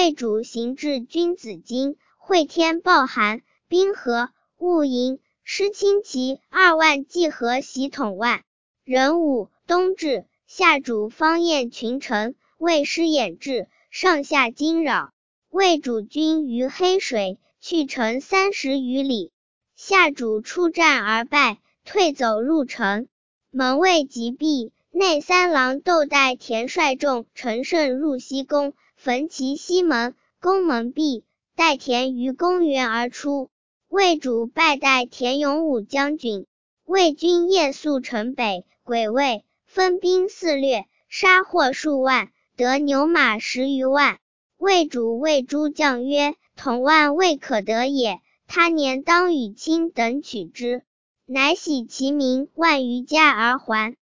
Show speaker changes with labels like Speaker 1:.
Speaker 1: 魏主行至君子京，会天暴寒，冰河、雾营，师轻骑2万骑和袭统万。壬午，冬至，夏主方宴群臣，魏师掩至，上下惊扰。魏主军于黑水，去城30余里。夏主出战而败，退走入城。门卫即闭，内三郎窦代田率众乘胜入西宫，焚其西门，宫门闭，代田于公园而出。魏主败代田勇武将军。魏军夜宿城北，癸未，分兵肆掠，杀获数万，得牛马10余万。魏主谓诸将曰：统万未可得也，他年当与卿等取之。乃徙其民万余家而还。